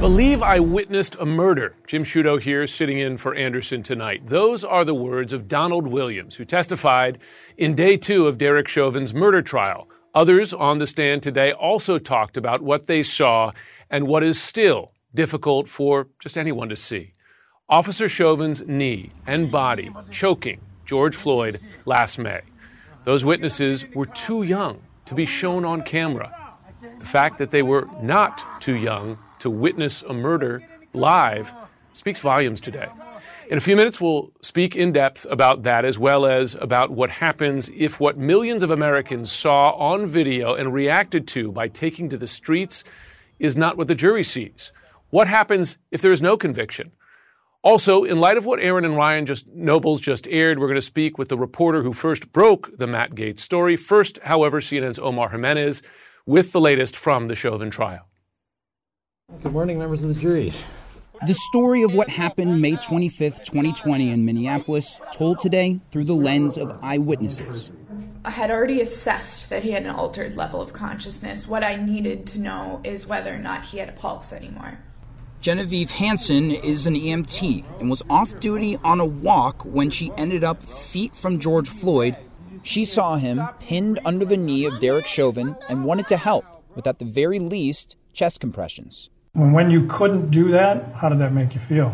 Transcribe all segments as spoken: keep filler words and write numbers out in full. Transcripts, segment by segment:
Believe I witnessed a murder. Jim Sciutto here, sitting in for Anderson tonight. Those are the words of Donald Williams, who testified in day two of Derek Chauvin's murder trial. Others on the stand today also talked about what they saw and what is still difficult for just anyone to see. Officer Chauvin's knee and body choking George Floyd last May. Those witnesses were too young to be shown on camera. The fact that they were not too young to witness a murder live speaks volumes today. In a few minutes, we'll speak in depth about that, as well as about what happens if what millions of Americans saw on video and reacted to by taking to the streets is not what the jury sees. What happens if there is no conviction? Also, in light of what Aaron and Ryan just Nobles just aired, we're going to speak with the reporter who first broke the Matt Gaetz story. First, however, C N N's Omar Jimenez with the latest from the Chauvin trial. Good morning, members of the jury. The story of what happened May twenty-fifth, twenty twenty in Minneapolis, told today through the lens of eyewitnesses. I had already assessed that he had an altered level of consciousness. What I needed to know is whether or not he had a pulse anymore. Genevieve Hansen is an E M T and was off duty on a walk when she ended up feet from George Floyd. She saw him pinned under the knee of Derek Chauvin and wanted to help with, at the very least, chest compressions. When you couldn't do that, how did that make you feel?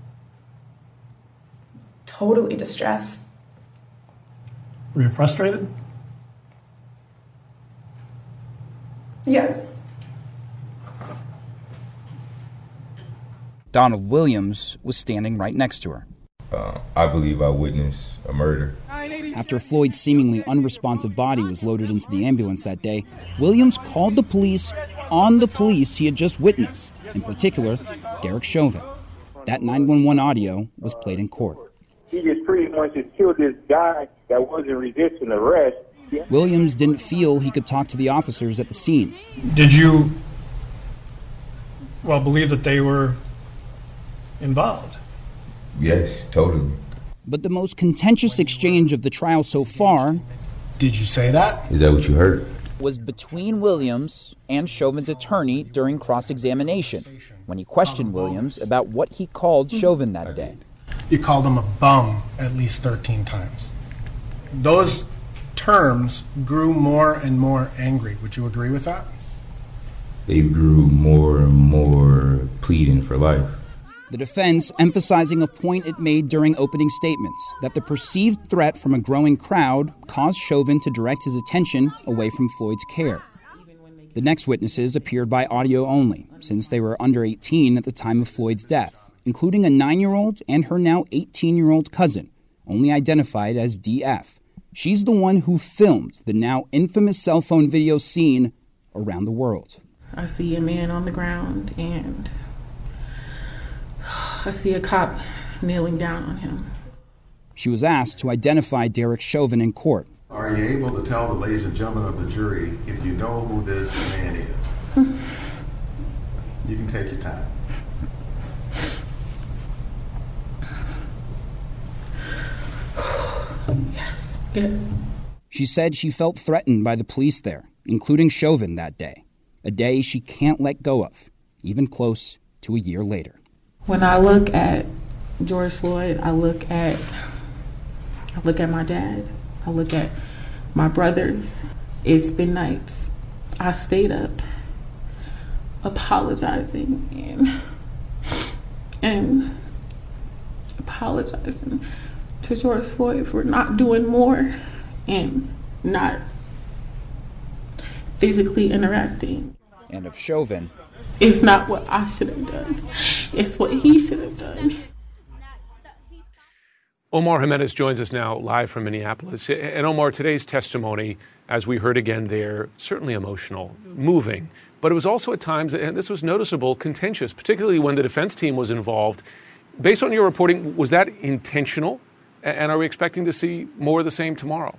Totally distressed. Were you frustrated? Yes. Donald Williams was standing right next to her. Uh, I believe I witnessed a murder. After Floyd's seemingly unresponsive body was loaded into the ambulance that day, Williams called the police on the police he had just witnessed, in particular, Derek Chauvin. That nine one one audio was played in court. He just pretty much just killed this guy that wasn't resisting arrest. Williams didn't feel he could talk to the officers at the scene. Did you, well, believe that they were involved? Yes, totally. But the most contentious exchange of the trial so far... Did you say that? Is that what you heard? ...was between Williams and Chauvin's attorney during cross-examination, when he questioned Williams about what he called Chauvin that day. You called him a bum at least thirteen times. Those terms grew more and more angry. Would you agree with that? They grew more and more pleading for life. The defense emphasizing a point it made during opening statements, that the perceived threat from a growing crowd caused Chauvin to direct his attention away from Floyd's care. The next witnesses appeared by audio only, since they were under eighteen at the time of Floyd's death, including a nine-year-old and her now eighteen-year-old cousin, only identified as D F. She's the one who filmed the now infamous cell phone video seen around the world. I see a man on the ground and I see a cop kneeling down on him. She was asked to identify Derek Chauvin in court. Are you able to tell the ladies and gentlemen of the jury if you know who this man is? You can take your time. Yes, yes. She said she felt threatened by the police there, including Chauvin that day, a day she can't let go of, even close to a year later. When I look at George Floyd, I look at I look at my dad. I look at my brothers. It's been nights. I stayed up apologizing and and apologizing to George Floyd for not doing more and not physically interacting. And of Chauvin, it's not what I should have done. It's what he should have done. Omar Jimenez joins us now live from Minneapolis. And Omar, today's testimony, as we heard again there, certainly emotional, moving. But it was also at times, and this was noticeable, contentious, particularly when the defense team was involved. Based on your reporting, was that intentional? And are we expecting to see more of the same tomorrow?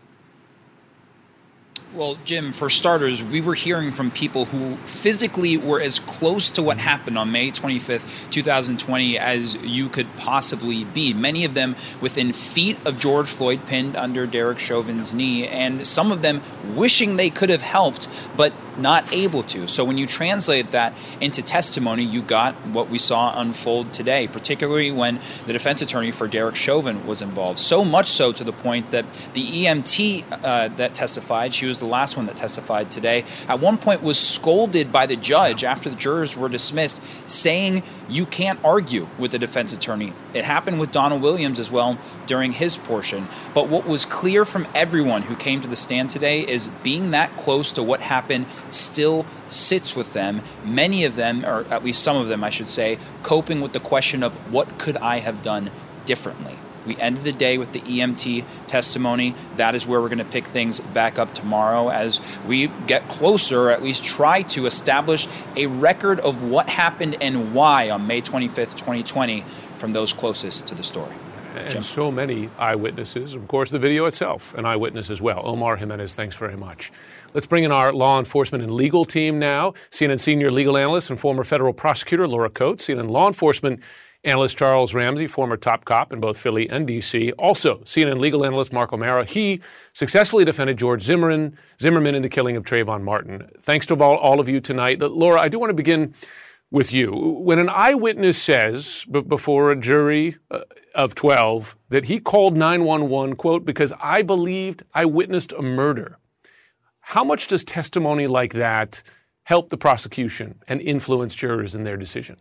Well, Jim, for starters, we were hearing from people who physically were as close to what happened on May twenty-fifth, twenty twenty as you could possibly be. Many of them within feet of George Floyd pinned under Derek Chauvin's knee, and some of them wishing they could have helped, but not able to. So when you translate that into testimony, you got what we saw unfold today, particularly when the defense attorney for Derek Chauvin was involved. So much so to the point that the E M T uh, that testified, she was the last one that testified today, at one point was scolded by the judge after the jurors were dismissed, saying you can't argue with the defense attorney. It happened with Donald Williams as well during his portion. But what was clear from everyone who came to the stand today is being that close to what happened still sits with them. Many of them, or at least some of them, I should say, coping with the question of what could I have done differently. We ended the day with the E M T testimony. That is where we're going to pick things back up tomorrow as we get closer, or at least try to establish a record of what happened and why on May twenty-fifth, twenty twenty from those closest to the story. And Jim. So many eyewitnesses. Of course, the video itself, an eyewitness as well. Omar Jimenez, thanks very much. Let's bring in our law enforcement and legal team now. C N N senior legal analyst and former federal prosecutor Laura Coates, C N N law enforcement analyst Charles Ramsey, former top cop in both Philly and D C. Also, C N N legal analyst Mark O'Mara. He successfully defended George Zimmerman, Zimmerman in the killing of Trayvon Martin. Thanks to all, all of you tonight. Laura, I do want to begin with you. When an eyewitness says b- before a jury uh, of twelve that he called nine one one, quote, because I believed I witnessed a murder, how much does testimony like that help the prosecution and influence jurors in their decision?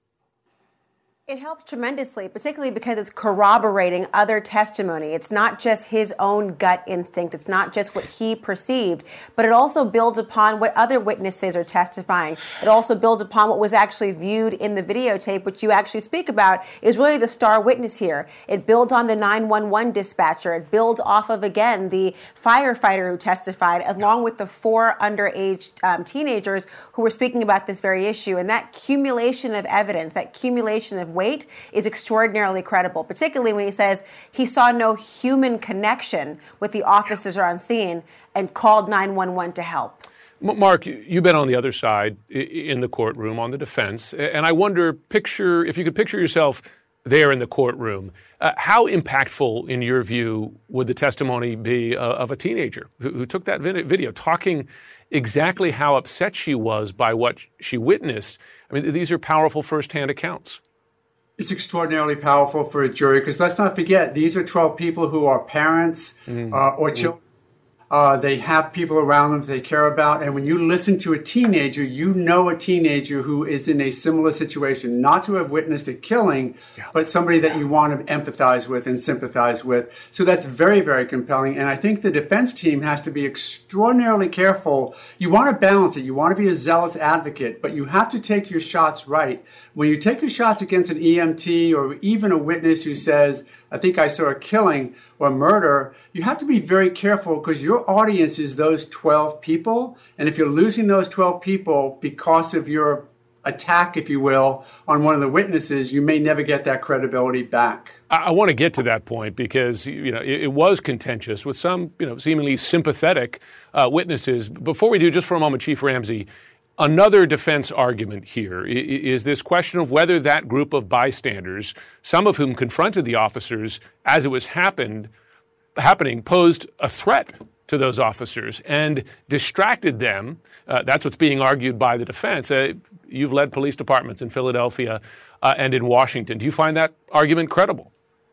It helps tremendously, particularly because it's corroborating other testimony. It's not just his own gut instinct. It's not just what he perceived, but it also builds upon what other witnesses are testifying. It also builds upon what was actually viewed in the videotape, which you actually speak about is really the star witness here. It builds on the nine one one dispatcher. It builds off of, again, the firefighter who testified, along with the four underage um, teenagers who were speaking about this very issue. And that accumulation of evidence, that accumulation of weight is extraordinarily credible, particularly when he says he saw no human connection with the officers on scene and called nine one one to help. Mark, you've been on the other side in the courtroom on the defense, and I wonder, picture if you could picture yourself there in the courtroom, uh, how impactful, in your view, would the testimony be uh, of a teenager who, who took that video, talking exactly how upset she was by what she witnessed? I mean, these are powerful firsthand accounts. It's extraordinarily powerful for a jury because let's not forget, these are twelve people who are parents mm. uh, or children. Uh, they have people around them they care about. And when you listen to a teenager, you know a teenager who is in a similar situation, not to have witnessed a killing, yeah. but somebody that you want to empathize with and sympathize with. So that's very, very compelling. And I think the defense team has to be extraordinarily careful. You want to balance it. You want to be a zealous advocate, but you have to take your shots right. When you take your shots against an E M T or even a witness who says, I think I saw a killing or murder, you have to be very careful because your audience is those twelve people. And if you're losing those twelve people because of your attack, if you will, on one of the witnesses, you may never get that credibility back. I, I want to get to that point because, you know, it, it was contentious with some, you know, seemingly sympathetic uh, witnesses. Before we do, just for a moment, Chief Ramsey, another defense argument here is this question of whether that group of bystanders, some of whom confronted the officers as it was happened, happening, posed a threat to those officers and distracted them. Uh, that's what's being argued by the defense. Uh, you've led police departments in Philadelphia uh, and in Washington. Do you find that argument credible?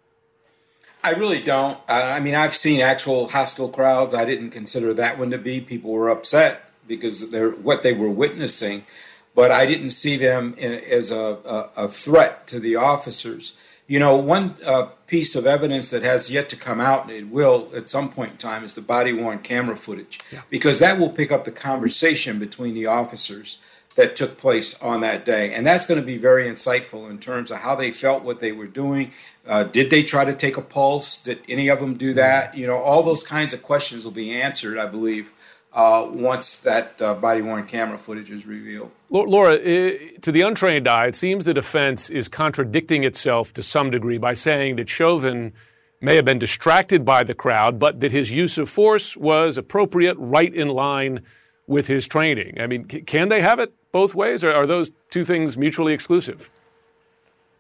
I really don't. Uh, I mean, I've seen actual hostile crowds. I didn't consider that one to be. People were upset because they're what they were witnessing, but I didn't see them in, as a, a, a threat to the officers. You know, one uh, piece of evidence that has yet to come out, and it will at some point in time, is the body-worn camera footage, yeah. because that will pick up the conversation between the officers that took place on that day. And that's going to be very insightful in terms of how they felt, what they were doing. Uh, did they try to take a pulse? Did any of them do that? You know, all those kinds of questions will be answered, I believe, Uh, once that uh, body-worn camera footage is revealed. Laura, it, to the untrained eye, it seems the defense is contradicting itself to some degree by saying that Chauvin may have been distracted by the crowd, but that his use of force was appropriate, right in line with his training. I mean, c- can they have it both ways, or are those two things mutually exclusive?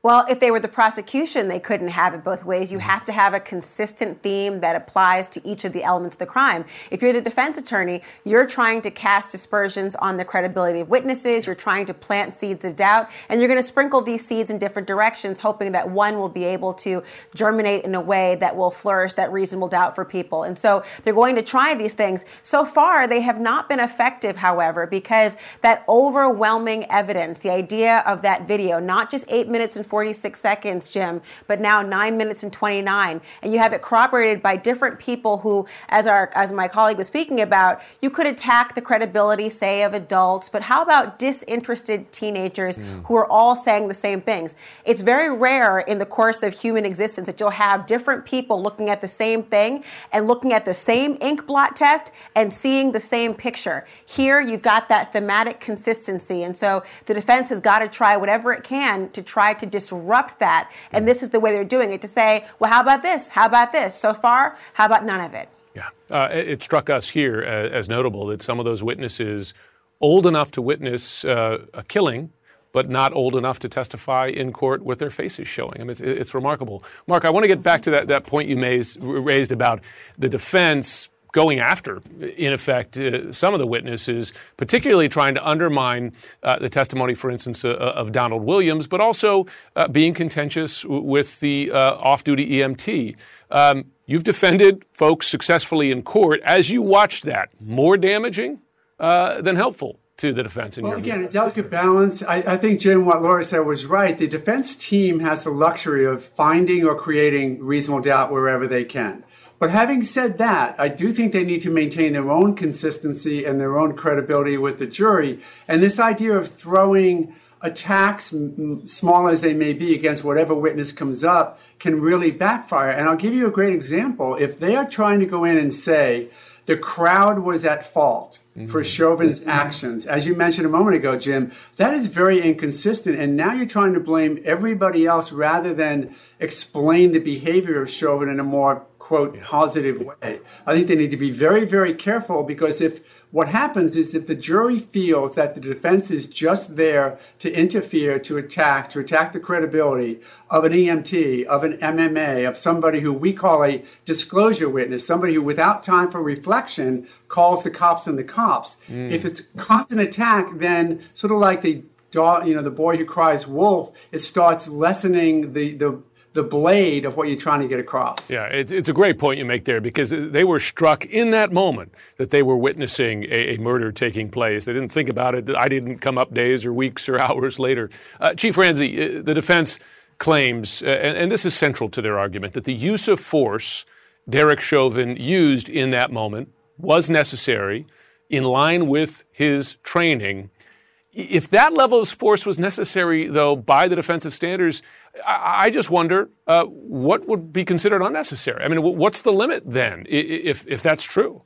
Well, if they were the prosecution, they couldn't have it both ways. You have to have a consistent theme that applies to each of the elements of the crime. If you're the defense attorney, you're trying to cast aspersions on the credibility of witnesses. You're trying to plant seeds of doubt, and you're going to sprinkle these seeds in different directions, hoping that one will be able to germinate in a way that will flourish that reasonable doubt for people. And so they're going to try these things. So far, they have not been effective, however, because that overwhelming evidence, the idea of that video, not just eight minutes and forty-six seconds, Jim, but now nine minutes and twenty-nine. And you have it corroborated by different people who, as our as my colleague was speaking about, you could attack the credibility, say, of adults, but how about disinterested teenagers mm. who are all saying the same things? It's very rare in the course of human existence that you'll have different people looking at the same thing and looking at the same ink blot test and seeing the same picture. Here, you've got that thematic consistency. And so the defense has got to try whatever it can to try to disrupt that. And this is the way they're doing it, to say, well, how about this? How about this? So far, how about none of it? Yeah. Uh, it, it struck us here as, as notable that some of those witnesses old enough to witness uh, a killing, but not old enough to testify in court with their faces showing. I mean, it's, it's remarkable. Mark, I want to get back to that, that point you raised, raised about the defense going after, in effect, uh, some of the witnesses, particularly trying to undermine uh, the testimony, for instance, uh, of Donald Williams, but also uh, being contentious w- with the uh, off-duty E M T. Um, you've defended folks successfully in court. As you watched that, more damaging uh, than helpful to the defense? In well, your again, view? a delicate balance. I, I think, Jim, what Laura said was right. The defense team has the luxury of finding or creating reasonable doubt wherever they can. But having said that, I do think they need to maintain their own consistency and their own credibility with the jury. And this idea of throwing attacks, m- small as they may be, against whatever witness comes up can really backfire. And I'll give you a great example. If they are trying to go in and say the crowd was at fault mm-hmm. for Chauvin's mm-hmm. actions, as you mentioned a moment ago, Jim, that is very inconsistent. And now you're trying to blame everybody else rather than explain the behavior of Chauvin in a more, quote, positive way. I think they need to be very, very careful, because if what happens is that the jury feels that the defense is just there to interfere, to attack, to attack the credibility of an E M T, of an M M A, of somebody who we call a disclosure witness, somebody who without time for reflection calls the cops on the cops. Mm. If it's constant attack, then sort of like the dog, you know, the boy who cries wolf, it starts lessening the the the blade of what you're trying to get across. Yeah, it's, it's a great point you make there, because they were struck in that moment that they were witnessing a, a murder taking place. They didn't think about it. I didn't come up days or weeks or hours later. Uh, Chief Ransey, the defense claims, uh, and, and this is central to their argument, that the use of force Derek Chauvin used in that moment was necessary, in line with his training. If that level of force was necessary, though, by the defensive standards, I just wonder uh, what would be considered unnecessary. I mean, what's the limit then, if if that's true?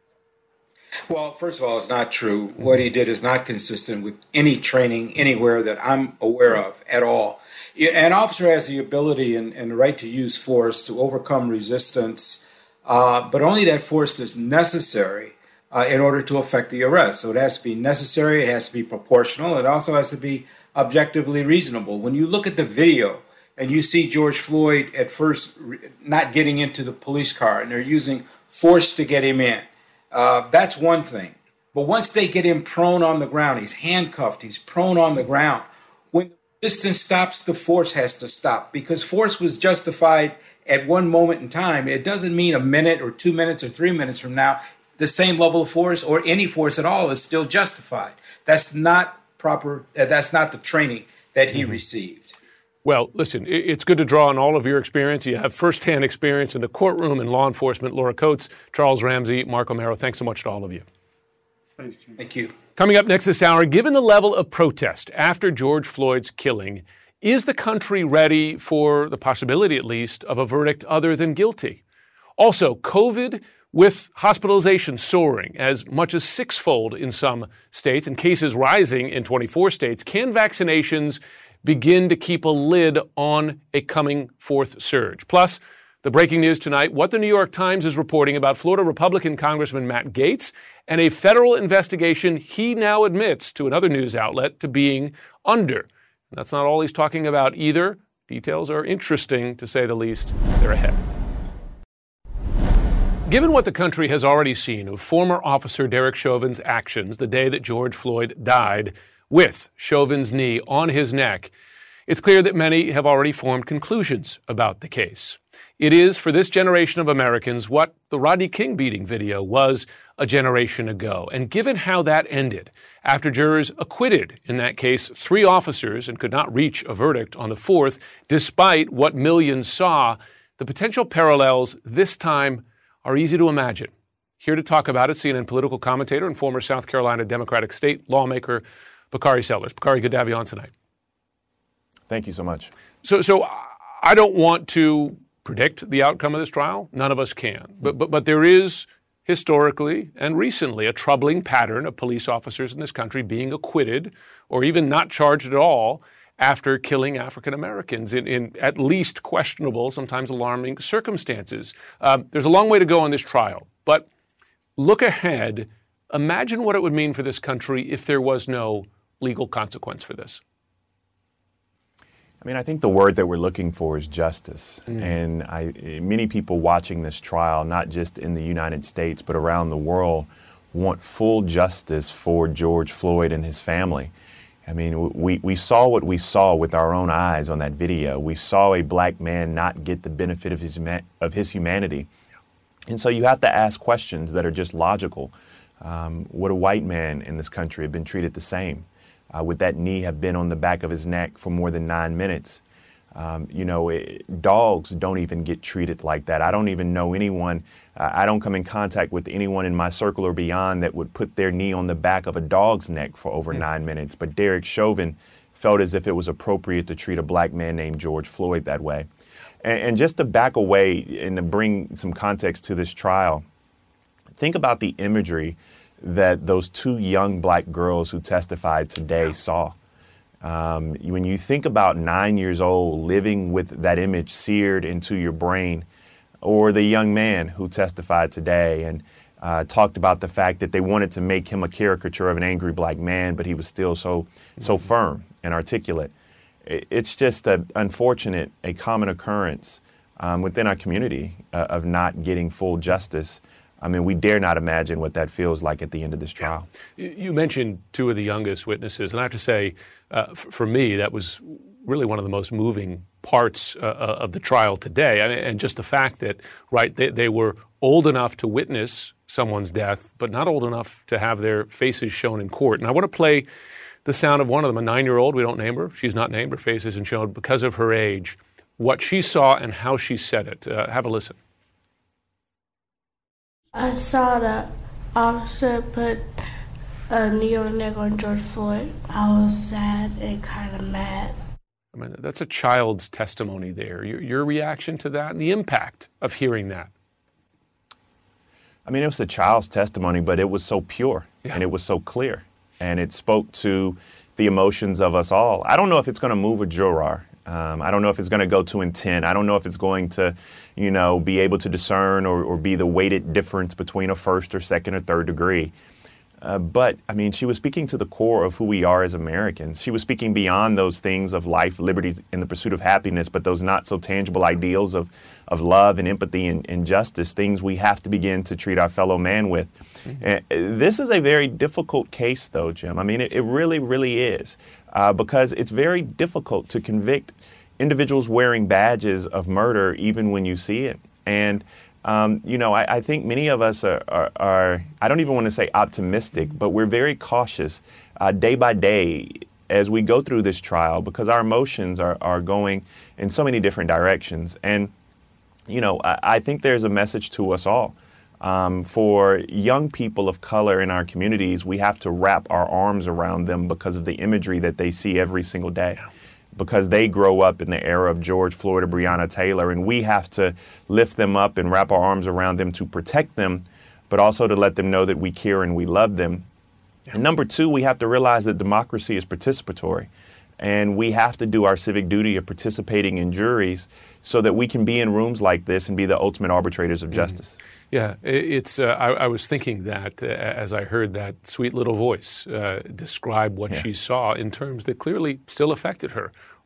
Well, first of all, it's not true. What he did is not consistent with any training anywhere that I'm aware of at all. An officer has the ability and, and the right to use force to overcome resistance, uh, but only that force that's necessary uh, in order to effect the arrest. So it has to be necessary, it has to be proportional, it also has to be objectively reasonable. When you look at the video and you see George Floyd at first not getting into the police car and they're using force to get him in, uh, that's one thing. But once they get him prone on the ground, he's handcuffed, he's prone on the ground. When the resistance stops, the force has to stop, because force was justified at one moment in time. It doesn't mean a minute or two minutes or three minutes from now, the same level of force or any force at all is still justified. That's not proper, uh, that's not the training that he mm-hmm. received. Well, listen, it's good to draw on all of your experience. You have firsthand experience in the courtroom and law enforcement. Laura Coates, Charles Ramsey, Mark O'Mara, thanks so much to all of you. Thanks, Jim. Thank you. Coming up next this hour, given the level of protest after George Floyd's killing, is the country ready for the possibility, at least, of a verdict other than guilty? Also, COVID with hospitalization soaring as much as sixfold in some states and cases rising in twenty-four states, can vaccinations begin to keep a lid on a coming fourth surge? Plus, the breaking news tonight, what the New York Times is reporting about Florida Republican Congressman Matt Gaetz and a federal investigation he now admits to another news outlet to being under. And that's not all he's talking about either. Details are interesting, to say the least. They're ahead. Given what the country has already seen of former officer Derek Chauvin's actions the day that George Floyd died, with Chauvin's knee on his neck, it's clear that many have already formed conclusions about the case. It is, for this generation of Americans, what the Rodney King beating video was a generation ago. And given how that ended, after jurors acquitted in that case three officers and could not reach a verdict on the fourth, despite what millions saw, the potential parallels this time are easy to imagine. Here to talk about it, C N N political commentator and former South Carolina Democratic state lawmaker Bakari Sellers. Bakari, good to have you on tonight. Thank you so much. So, so I don't want to predict the outcome of this trial. None of us can. But, but, but there is historically and recently a troubling pattern of police officers in this country being acquitted or even not charged at all after killing African Americans in, in at least questionable, sometimes alarming circumstances. Um, there's a long way to go on this trial, but look ahead. Imagine what it would mean for this country if there was no legal consequence for this. I mean, I think the word that we're looking for is justice. Mm. And I, many people watching this trial, not just in the United States, but around the world, want full justice for George Floyd and his family. I mean, we, we saw what we saw with our own eyes on that video. We saw a black man not get the benefit of his, of his humanity. And so you have to ask questions that are just logical. Um, would a white man in this country have been treated the same? Uh, would that knee have been on the back of his neck for more than nine minutes? Um, you know, it, dogs don't even get treated like that. I don't even know anyone, uh, I don't come in contact with anyone in my circle or beyond that would put their knee on the back of a dog's neck for over mm-hmm. nine minutes. But Derek Chauvin felt as if it was appropriate to treat a black man named George Floyd that way. And, and just to back away and to bring some context to this trial, think about the imagery that those two young black girls who testified today saw. Um, when you think about nine years old living with that image seared into your brain, or the young man who testified today and uh, talked about the fact that they wanted to make him a caricature of an angry black man, but he was still so so firm and articulate. It's just a, unfortunate, a common occurrence um, within our community uh, of not getting full justice. I mean, we dare not imagine what that feels like at the end of this trial. You mentioned two of the youngest witnesses, and I have to say, uh, f- for me, that was really one of the most moving parts uh, of the trial today. I mean, and just the fact that, right, they, they were old enough to witness someone's death, but not old enough to have their faces shown in court. And I want to play the sound of one of them, a nine-year-old. We don't name her. She's not named. Her face isn't shown because of her age. What she saw and how she said it. Uh, have a listen. I saw the officer put a knee on the neck on George Floyd. I was sad and kind of mad. I mean, that's a child's testimony there. Your, your reaction to that and the impact of hearing that. I mean, it was a child's testimony, but it was so pure yeah. and it was so clear. And it spoke to the emotions of us all. I don't know if it's going to move a juror. Um, I don't know if it's going to go to intent. I don't know if it's going to, you know, be able to discern or, or be the weighted difference between a first or second or third degree. Uh, but, I mean, she was speaking to the core of who we are as Americans. She was speaking beyond those things of life, liberty, and the pursuit of happiness, but those not so tangible ideals of, of love and empathy and, and justice, things we have to begin to treat our fellow man with. Mm-hmm. And this is a very difficult case, though, Jim. I mean, it, it really, really is. Uh, because it's very difficult to convict individuals wearing badges of murder even when you see it. And, um, you know, I, I think many of us are, are, are, I don't even want to say optimistic, but we're very cautious uh, day by day as we go through this trial because our emotions are, are going in so many different directions. And, you know, I, I think there's a message to us all. Um, for young people of color in our communities, we have to wrap our arms around them because of the imagery that they see every single day, because they grow up in the era of George Floyd or Breonna Taylor, and we have to lift them up and wrap our arms around them to protect them, but also to let them know that we care and we love them. Yeah. And number two, we have to realize that democracy is participatory, and we have to do our civic duty of participating in juries so that we can be in rooms like this and be the ultimate arbitrators of mm-hmm. justice. Yeah, it's. Uh, I, I was thinking that uh, as I heard that sweet little voice uh, describe what yeah. she saw in terms that clearly still affected her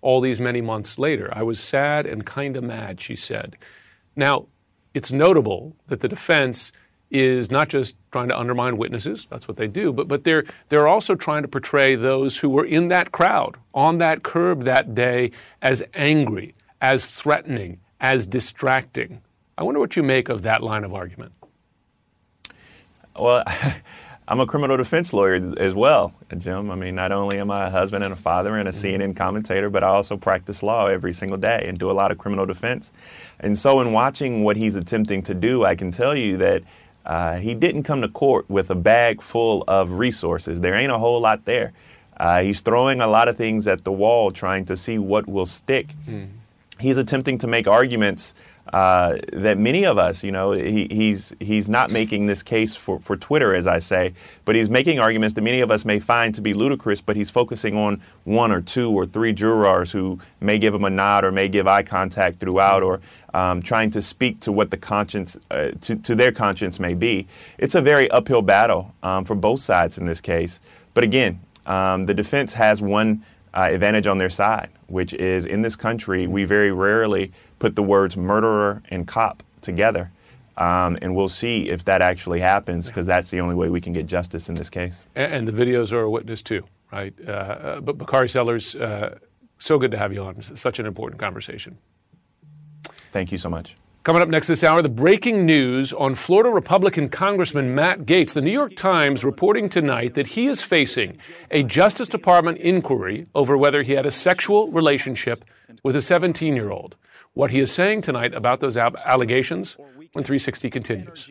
all these many months later. I was sad and kind of mad, she said. Now, it's notable that the defense is not just trying to undermine witnesses, that's what they do, but, but they're, they're also trying to portray those who were in that crowd, on that curb that day, as angry, as threatening, as distracting. I wonder what you make of that line of argument. Well, I'm a criminal defense lawyer as well, Jim. I mean, not only am I a husband and a father and a C N N commentator, but I also practice law every single day and do a lot of criminal defense. And so in watching what he's attempting to do, I can tell you that uh, he didn't come to court with a bag full of resources. There ain't a whole lot there. Uh, he's throwing a lot of things at the wall, trying to see what will stick. Mm. He's attempting to make arguments Uh, that many of us, you know, he, he's he's not making this case for, for Twitter, as I say, but he's making arguments that many of us may find to be ludicrous, but he's focusing on one or two or three jurors who may give him a nod or may give eye contact throughout, or um, trying to speak to what the conscience, uh, to, to their conscience may be. It's a very uphill battle um, for both sides in this case. But again, um, the defense has one uh, advantage on their side, which is in this country, we very rarely put the words murderer and cop together. Um, and we'll see if that actually happens, because that's the only way we can get justice in this case. And, and the videos are a witness too, right? Uh, but Bakari Sellers, uh, so good to have you on. It's such an important conversation. Thank you so much. Coming up next this hour, the breaking news on Florida Republican Congressman Matt Gaetz. The New York Times reporting tonight that he is facing a Justice Department inquiry over whether he had a sexual relationship with a seventeen-year-old. What he is saying tonight about those ab- allegations when three sixty continues.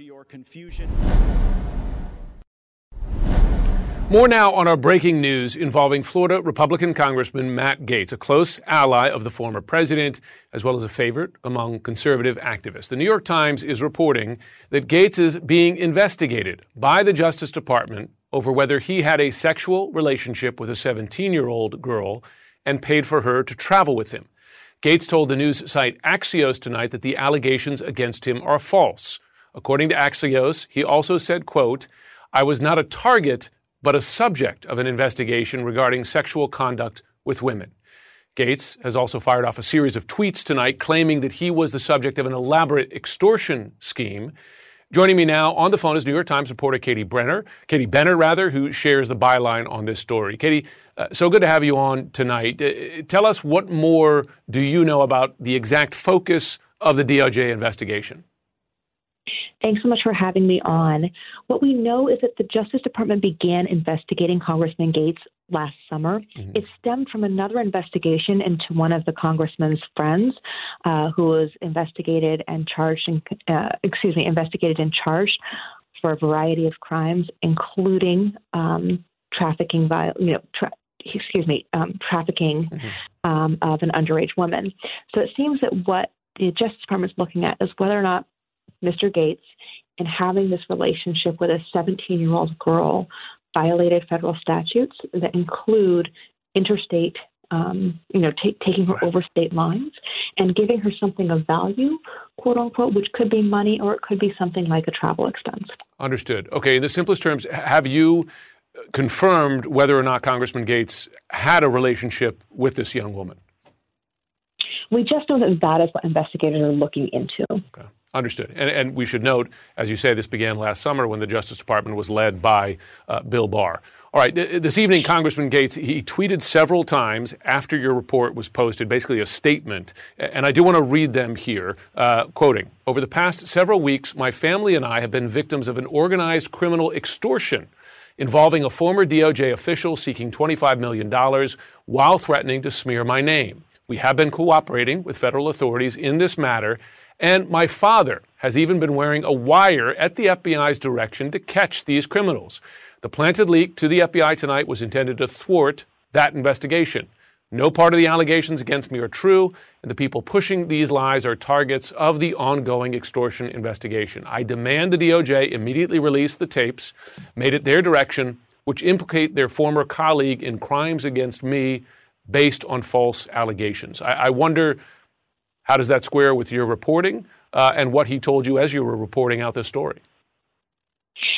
More now on our breaking news involving Florida Republican Congressman Matt Gaetz, a close ally of the former president, as well as a favorite among conservative activists. The New York Times is reporting that Gaetz is being investigated by the Justice Department over whether he had a sexual relationship with a seventeen-year-old girl and paid for her to travel with him. Gaetz told the news site Axios tonight that the allegations against him are false. According to Axios, he also said, quote, "I was not a target, but a subject of an investigation regarding sexual conduct with women." Gaetz has also fired off a series of tweets tonight claiming that he was the subject of an elaborate extortion scheme. Joining me now on the phone is New York Times reporter Katie Brenner, Katie Benner, rather, who shares the byline on this story. Katie, uh, so good to have you on tonight. Uh, tell us, what more do you know about the exact focus of the D O J investigation? Thanks so much for having me on. What we know is that the Justice Department began investigating Congressman Gaetz last summer. Mm-hmm. It stemmed from another investigation into one of the congressman's friends, uh, who was investigated and charged, in, uh, excuse me, investigated and charged for a variety of crimes, including um, trafficking, viol- you know, tra- excuse me, um, trafficking mm-hmm. um, of an underage woman. So it seems that what the Justice Department is looking at is whether or not Mister Gaetz, and having this relationship with a seventeen-year-old girl, violated federal statutes that include interstate, um, you know, t- taking her over state lines and giving her something of value, quote unquote, which could be money or it could be something like a travel expense. Understood. Okay. In the simplest terms, have you confirmed whether or not Congressman Gaetz had a relationship with this young woman? We just know that that is what investigators are looking into. Okay. Understood. And, and we should note, as you say, this began last summer when the Justice Department was led by uh, Bill Barr. All right. This evening, Congressman Gaetz, he tweeted several times after your report was posted, basically a statement. And I do want to read them here, uh, quoting, "Over the past several weeks, my family and I have been victims of an organized criminal extortion involving a former D O J official seeking twenty-five million dollars while threatening to smear my name. We have been cooperating with federal authorities in this matter, and my father has even been wearing a wire at the F B I's direction to catch these criminals. The planted leak to the F B I tonight was intended to thwart that investigation. No part of the allegations against me are true, and the people pushing these lies are targets of the ongoing extortion investigation. I demand the D O J immediately release the tapes made at their direction, which implicate their former colleague in crimes against me based on false allegations." I, I wonder, how does that square with your reporting uh, and what he told you as you were reporting out this story?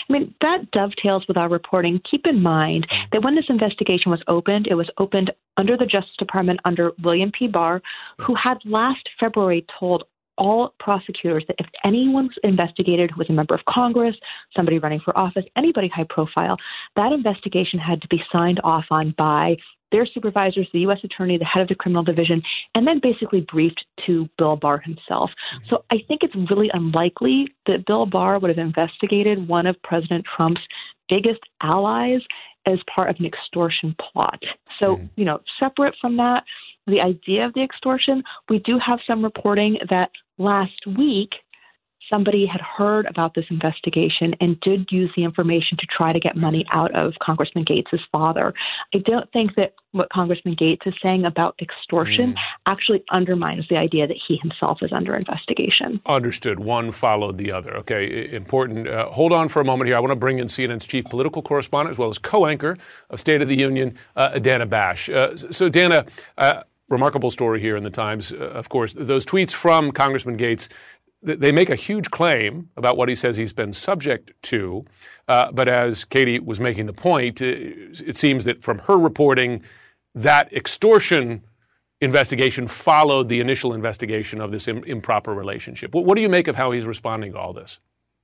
I mean, that dovetails with our reporting. Keep in mind that when this investigation was opened, it was opened under the Justice Department under William P. Barr, who had last February told all prosecutors that if anyone was investigated who was a member of Congress, somebody running for office, anybody high profile, that investigation had to be signed off on by their supervisors, the U S attorney, the head of the criminal division, and then basically briefed to Bill Barr himself. Mm-hmm. So I think it's really unlikely that Bill Barr would have investigated one of President Trump's biggest allies as part of an extortion plot. So, mm-hmm. you know, separate from that, the idea of the extortion, we do have some reporting that last week somebody had heard about this investigation and did use the information to try to get money out of Congressman Gates' father. I don't think that what Congressman Gates is saying about extortion mm. actually undermines the idea that he himself is under investigation. Understood. One followed the other. Okay, important. Uh, hold on for a moment here. I want to bring in C N N's chief political correspondent as well as co-anchor of State of the Union, uh, Dana Bash. Uh, so, Dana, uh, remarkable story here in the Times. Uh, of course, those tweets from Congressman Gates, they make a huge claim about what he says he's been subject to. Uh, but as Katie was making the point, it seems that from her reporting, that extortion investigation followed the initial investigation of this im- improper relationship. What, what do you make of how he's responding to all this?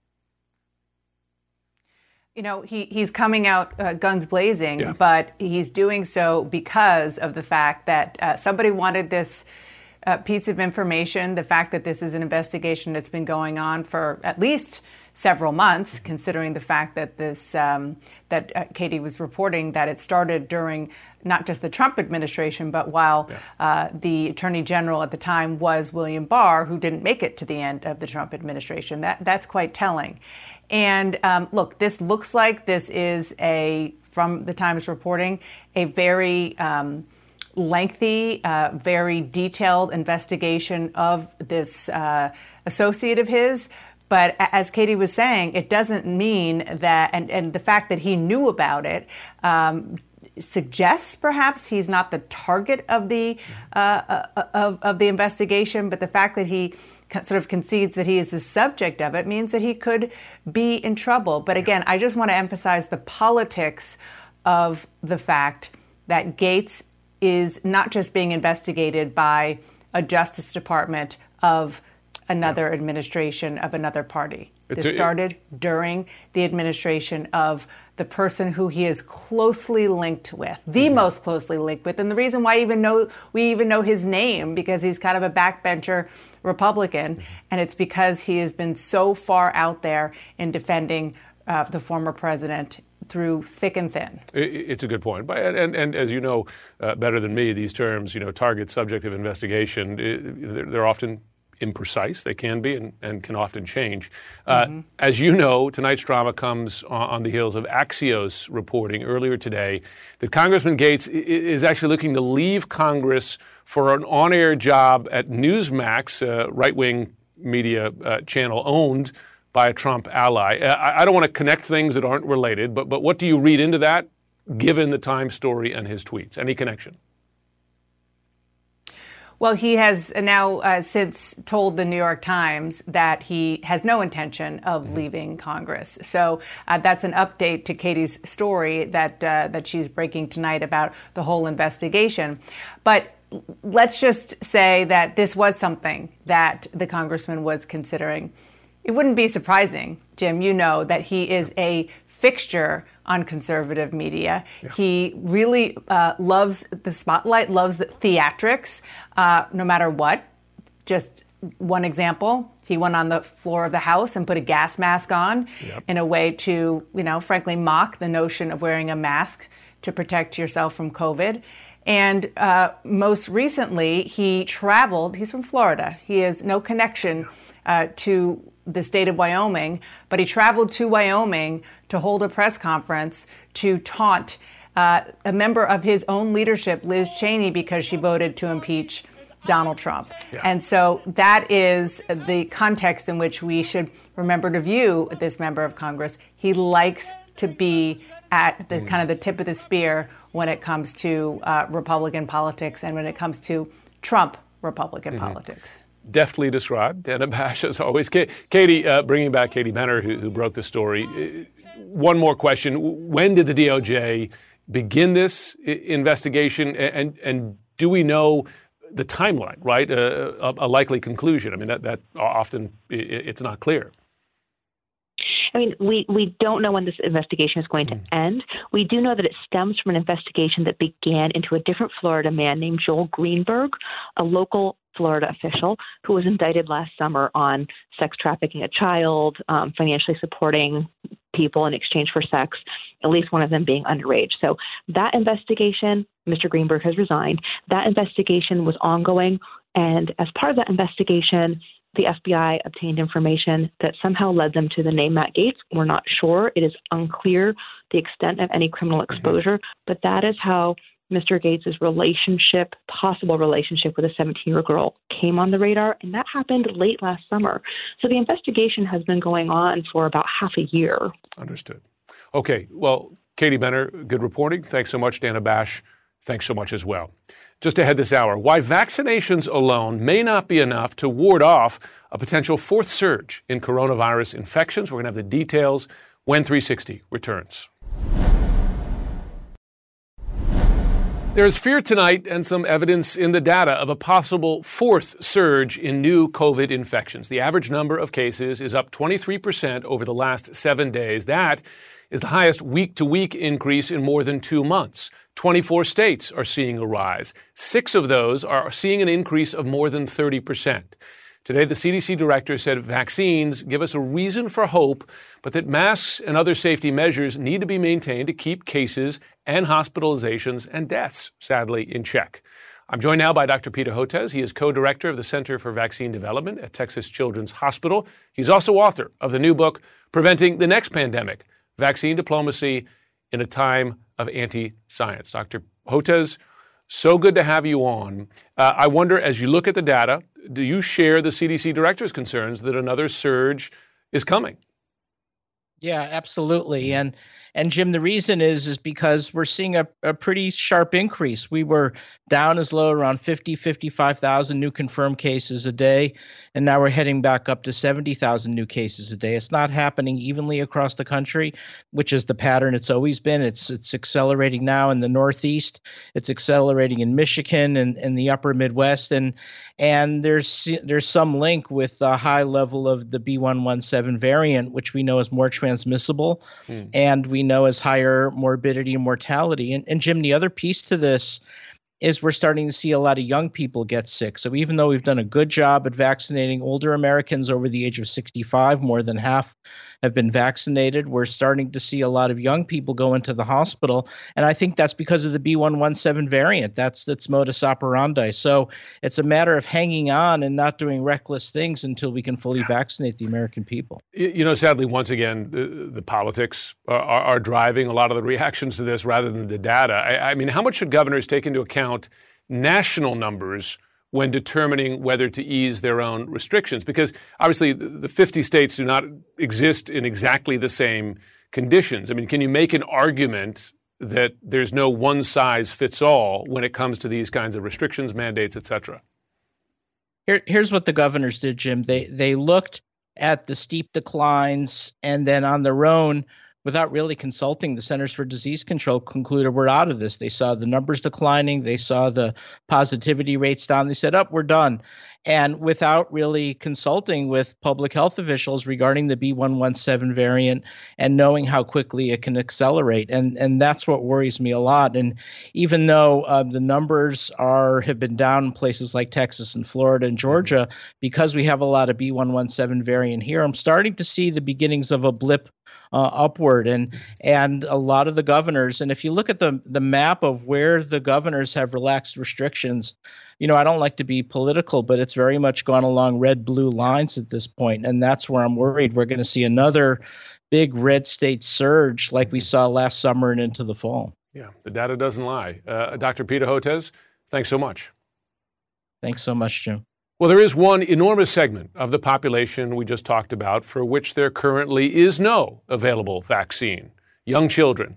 You know, he, he's coming out uh, guns blazing, yeah. but he's doing so because of the fact that uh, somebody wanted this Uh, piece of information, the fact that this is an investigation that's been going on for at least several months, considering the fact that this um, that uh, Katie was reporting that it started during not just the Trump administration, but while yeah. uh, the Attorney General at the time was William Barr, who didn't make it to the end of the Trump administration. That that's quite telling. And um, look, this looks like this is a, from the Times reporting, a very um, lengthy, uh, very detailed investigation of this uh, associate of his. But as Katie was saying, it doesn't mean that, and, and the fact that he knew about it um, suggests perhaps he's not the target of the uh, of, of the investigation, but the fact that he sort of concedes that he is the subject of it means that he could be in trouble. But again, I just want to emphasize the politics of the fact that Gates is not just being investigated by a Justice Department of another yeah. administration of another party. It's this a, started during the administration of the person who he is closely linked with, the mm-hmm. most closely linked with. And the reason why even know we even know his name, because he's kind of a backbencher Republican, mm-hmm. and it's because he has been so far out there in defending uh, the former president through thick and thin. It's a good point. And, and, and as you know uh, better than me, these terms, you know, target, subject of investigation, they're, they're often imprecise. They can be and, and can often change. Uh, mm-hmm. As you know, tonight's drama comes on, on the heels of Axios reporting earlier today that Congressman Gates is actually looking to leave Congress for an on-air job at Newsmax, a right-wing media uh, channel owned by a Trump ally. I, I don't want to connect things that aren't related, but but what do you read into that, given the Times story and his tweets? Any connection? Well, he has now uh, since told the New York Times that he has no intention of mm-hmm. leaving Congress. So uh, that's an update to Katie's story that uh, that she's breaking tonight about the whole investigation. But let's just say that this was something that the congressman was considering. It wouldn't be surprising, Jim, you know, that he is a fixture on conservative media. Yeah. He really uh, loves the spotlight, loves the theatrics, uh, no matter what. Just one example, he went on the floor of the House and put a gas mask on yep. in a way to, you know, frankly, mock the notion of wearing a mask to protect yourself from COVID. And uh, most recently, he traveled, he's from Florida. He has no connection uh, to the state of Wyoming, but he traveled to Wyoming to hold a press conference to taunt uh, a member of his own leadership, Liz Cheney, because she voted to impeach Donald Trump. Yeah. And so that is the context in which we should remember to view this member of Congress. He likes to be at the mm. kind of the tip of the spear when it comes to uh, Republican politics and when it comes to Trump Republican mm-hmm. politics. Deftly described. Dana Bash, as always. Katie, uh, bringing back Katie Benner, who, who broke the story. one more question. When did the D O J begin this I- investigation? And, and do we know the timeline, right? Uh, a, a likely conclusion. I mean, that, that often it's not clear. I mean, we, we don't know when this investigation is going to end. We do know that it stems from an investigation that began into a different Florida man named Joel Greenberg, a local Florida official who was indicted last summer on sex trafficking a child, um, financially supporting people in exchange for sex, at least one of them being underage. So that investigation, Mister Greenberg has resigned. That investigation was ongoing. And as part of that investigation, the F B I obtained information that somehow led them to the name Matt Gaetz. We're not sure. It is unclear the extent of any criminal exposure, but that is how Mister Gaetz' relationship, possible relationship with a seventeen-year-old girl came on the radar, and that happened late last summer. So the investigation has been going on for about half a year. Understood. Okay, well, Katie Benner, good reporting. Thanks so much. Dana Bash, thanks so much as well. Just ahead this hour, why vaccinations alone may not be enough to ward off a potential fourth surge in coronavirus infections. We're going to have the details when three sixty returns. There's fear tonight and some evidence in the data of a possible fourth surge in new COVID infections. The average number of cases is up twenty-three percent over the last seven days. That is the highest week-to-week increase in more than two months. twenty-four states are seeing a rise. Six of those are seeing an increase of more than thirty percent. Today, the C D C director said vaccines give us a reason for hope, but that masks and other safety measures need to be maintained to keep cases and hospitalizations and deaths, sadly, in check. I'm joined now by Doctor Peter Hotez. He is co-director of the Center for Vaccine Development at Texas Children's Hospital. He's also author of the new book, Preventing the Next Pandemic, Vaccine Diplomacy in a Time of Anti-Science. Doctor Hotez, so good to have you on. Uh, I wonder, as you look at the data, do you share the C D C director's concerns that another surge is coming? Yeah, absolutely. And and Jim, the reason is is because we're seeing a, a pretty sharp increase. We were down as low around fifty, fifty-five thousand new confirmed cases a day, and now we're heading back up to seventy thousand new cases a day. It's not happening evenly across the country, which is the pattern it's always been. It's it's accelerating now in the Northeast. It's accelerating in Michigan and, and the upper Midwest. And and there's there's some link with the high level of the B one one seven variant, which we know is more transmissible, mm. and we know is higher morbidity and mortality. And, and Jim, the other piece to this is we're starting to see a lot of young people get sick. So even though we've done a good job at vaccinating older Americans over the age of sixty-five, more than half have been vaccinated, we're starting to see a lot of young people go into the hospital. And I think that's because of the B one one seven variant. That's that's modus operandi. So it's a matter of hanging on and not doing reckless things until we can fully vaccinate the American people. You know, sadly, once again, the, the politics are, are driving a lot of the reactions to this rather than the data. I, I mean, how much should governors take into account national numbers when determining whether to ease their own restrictions? Because obviously the fifty states do not exist in exactly the same conditions. I mean, can you make an argument that there's no one size fits all when it comes to these kinds of restrictions, mandates, et cetera? Here, here's what the governors did, Jim. They they looked at the steep declines and then on their own, without really consulting the Centers for Disease Control, concluded we're out of this. They saw the numbers declining. They saw the positivity rates down. They said, up, oh, we're done. And without really consulting with public health officials regarding the B one one seven variant and knowing how quickly it can accelerate. And and that's what worries me a lot. And even though uh, the numbers are have been down in places like Texas and Florida and Georgia, because we have a lot of B one one seven variant here, I'm starting to see the beginnings of a blip Uh, upward, and and a lot of the governors, and if you look at the the map of where the governors have relaxed restrictions, you know, I don't like to be political, but it's very much gone along red blue lines at this point, and that's where I'm worried we're going to see another big red state surge like we saw last summer and into the fall. Yeah, the data doesn't lie. Uh, Doctor Peter Hotez, thanks so much. Thanks so much, Jim. Well, there is one enormous segment of the population we just talked about for which there currently is no available vaccine: young children.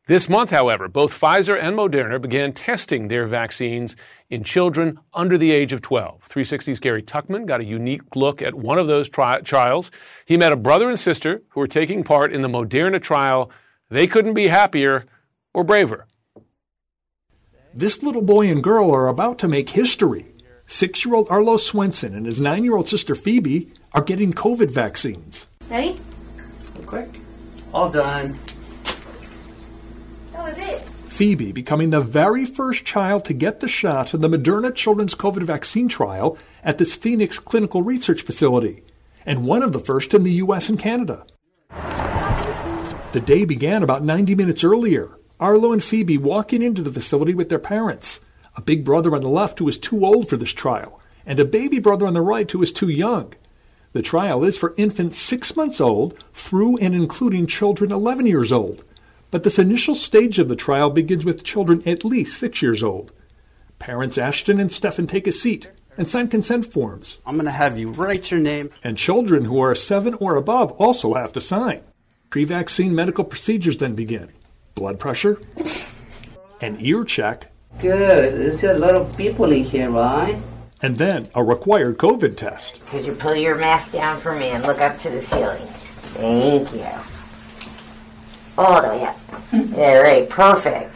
This month, however, both Pfizer and Moderna began testing their vaccines in children under the age of twelve. three sixty's Gary Tuchman got a unique look at one of those tri- trials. He met a brother and sister who were taking part in the Moderna trial. They couldn't be happier or braver. This little boy and girl are about to make history. Six-year-old Arlo Swenson and his nine-year-old sister Phoebe are getting COVID vaccines. Ready? Quick. All done. That was it. Phoebe becoming the very first child to get the shot in the Moderna children's COVID vaccine trial at this Phoenix clinical research facility, and one of the first in the U S and Canada. The day began about ninety minutes earlier. Arlo and Phoebe walking into the facility with their parents, a big brother on the left who is too old for this trial, and a baby brother on the right who is too young. The trial is for infants six months old through and including children eleven years old. But this initial stage of the trial begins with children at least six years old. Parents Ashton and Stefan take a seat and sign consent forms. I'm going to have you write your name. And children who are seven or above also have to sign. Pre-vaccine medical procedures then begin. Blood pressure, an ear check. Good. There's a lot of people in here, right? And then a required COVID test. Could you pull your mask down for me and look up to the ceiling? Thank you. All the way up. Yeah, right. Perfect.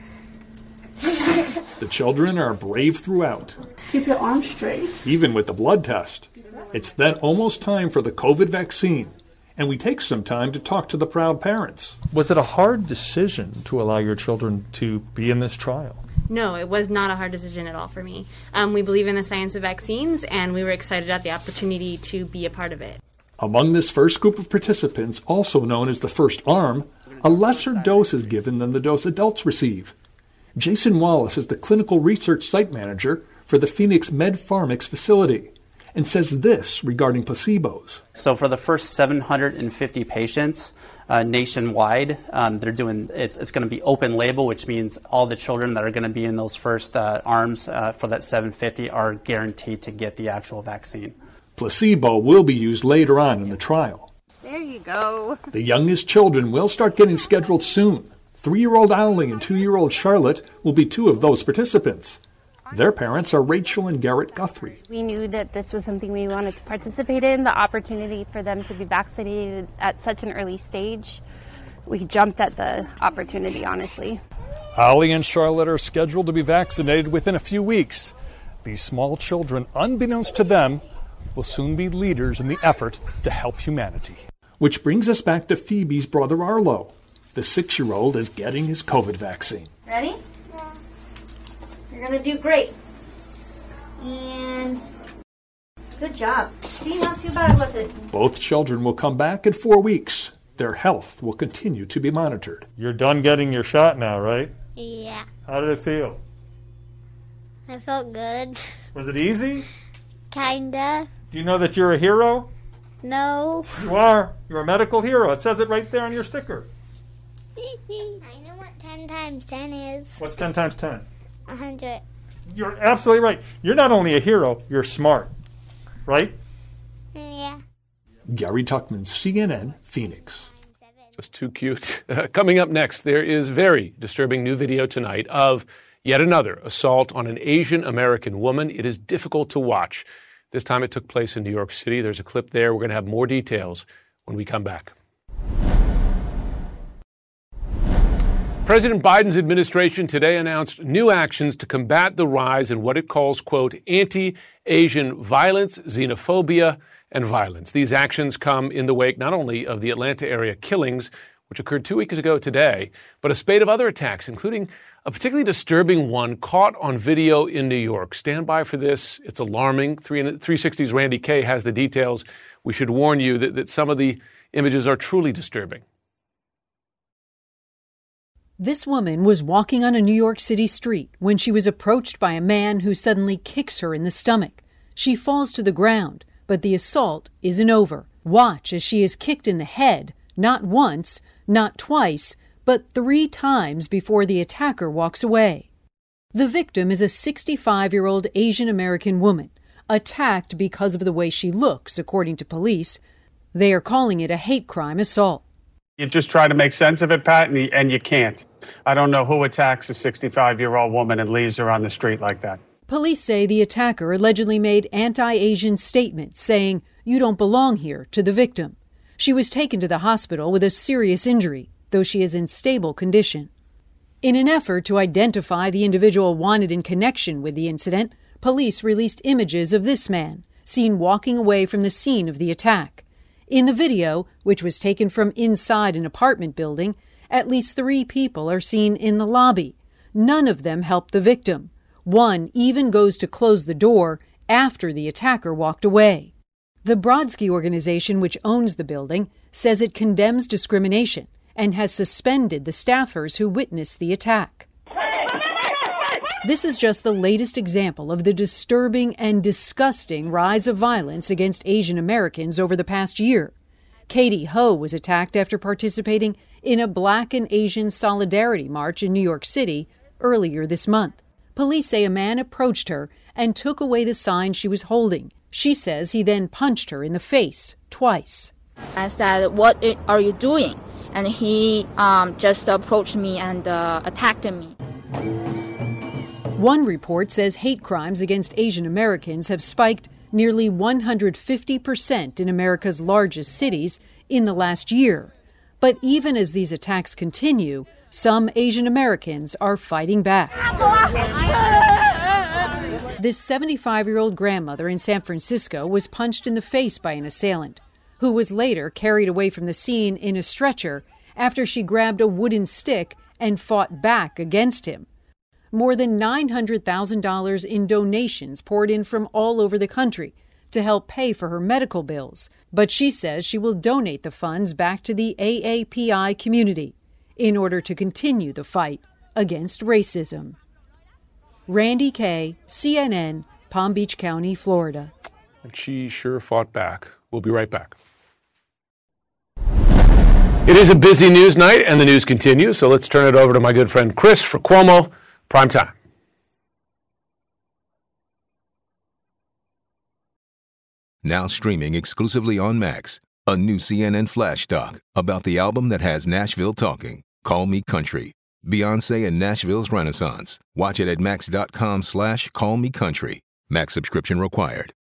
The children are brave throughout. Keep your arms straight. Even with the blood test. It's then almost time for the COVID vaccine. And we take some time to talk to the proud parents. Was it a hard decision to allow your children to be in this trial? No, it was not a hard decision at all for me. Um, we believe in the science of vaccines, and we were excited at the opportunity to be a part of it. Among this first group of participants, also known as the first arm, a lesser dose is given than the dose adults receive. Jason Wallace is the clinical research site manager for the Phoenix MedPharmix facility, and says this regarding placebos. So for the first seven hundred fifty patients uh, nationwide, um, they're doing it's, it's going to be open label, which means all the children that are going to be in those first uh, arms uh, for that seven hundred fifty are guaranteed to get the actual vaccine. Placebo will be used later on in the trial. There you go. The youngest children will start getting scheduled soon. Three-year-old Allie and two-year-old Charlotte will be two of those participants. Their parents are Rachel and Garrett Guthrie. We knew that this was something we wanted to participate in, the opportunity for them to be vaccinated at such an early stage. We jumped at the opportunity, honestly. Allie and Charlotte are scheduled to be vaccinated within a few weeks. These small children, unbeknownst to them, will soon be leaders in the effort to help humanity. Which brings us back to Phoebe's brother Arlo. The six-year-old is getting his COVID vaccine. Ready? You're gonna do great. And good job. See, not too bad, was it? Both children will come back in four weeks. Their health will continue to be monitored. You're done getting your shot now, right? Yeah. How did it feel? I felt good. Was it easy? Kinda. Do you know that you're a hero? No. You are. You're a medical hero. It says it right there on your sticker. I know what ten times ten is. What's ten times ten? A hundred. You're absolutely right. You're not only a hero, you're smart. Right? Yeah. Gary Tuchman, C N N, Phoenix. Just too cute. Uh, coming up next, there is very disturbing new video tonight of yet another assault on an Asian American woman. It is difficult to watch. This time it took place in New York City. There's a clip there. We're going to have more details when we come back. President Biden's administration today announced new actions to combat the rise in what it calls, quote, anti-Asian violence, xenophobia, and violence. These actions come in the wake not only of the Atlanta area killings, which occurred two weeks ago today, but a spate of other attacks, including a particularly disturbing one caught on video in New York. Stand by for this. It's alarming. three sixty's Randy Kay has the details. We should warn you that, that some of the images are truly disturbing. This woman was walking on a New York City street when she was approached by a man who suddenly kicks her in the stomach. She falls to the ground, but the assault isn't over. Watch as she is kicked in the head, not once, not twice, but three times before the attacker walks away. The victim is a sixty-five-year-old Asian American woman, attacked because of the way she looks, according to police. They are calling it a hate crime assault. You just try to make sense of it, Pat, and you, and you can't. I don't know who attacks a sixty-five-year-old woman and leaves her on the street like that. Police say the attacker allegedly made anti-Asian statements saying, "You don't belong here," to the victim. She was taken to the hospital with a serious injury, though she is in stable condition. In an effort to identify the individual wanted in connection with the incident, police released images of this man, seen walking away from the scene of the attack. In the video, which was taken from inside an apartment building, at least three people are seen in the lobby. None of them help the victim. One even goes to close the door after the attacker walked away. The Brodsky organization, which owns the building, says it condemns discrimination and has suspended the staffers who witnessed the attack. This is just the latest example of the disturbing and disgusting rise of violence against Asian Americans over the past year. Katie Ho was attacked after participating in a Black and Asian Solidarity March in New York City earlier this month. Police say a man approached her and took away the sign she was holding. She says he then punched her in the face twice. I said, "What are you doing?" And he um, just approached me and uh, attacked me. One report says hate crimes against Asian Americans have spiked nearly one hundred fifty percent in America's largest cities in the last year. But even as these attacks continue, some Asian Americans are fighting back. This seventy-five-year-old grandmother in San Francisco was punched in the face by an assailant, who was later carried away from the scene in a stretcher after she grabbed a wooden stick and fought back against him. More than nine hundred thousand dollars in donations poured in from all over the country to help pay for her medical bills, but she says she will donate the funds back to the A A P I community in order to continue the fight against racism. Randy Kay, C N N, Palm Beach County, Florida. And she sure fought back. We'll be right back. It is a busy news night, and the news continues, so let's turn it over to my good friend Chris for Cuomo Prime Time. Now streaming exclusively on Max, a new C N N flash doc about the album that has Nashville talking, Call Me Country. Beyonce and Nashville's Renaissance. Watch it at max.com slash call me country. Max subscription required.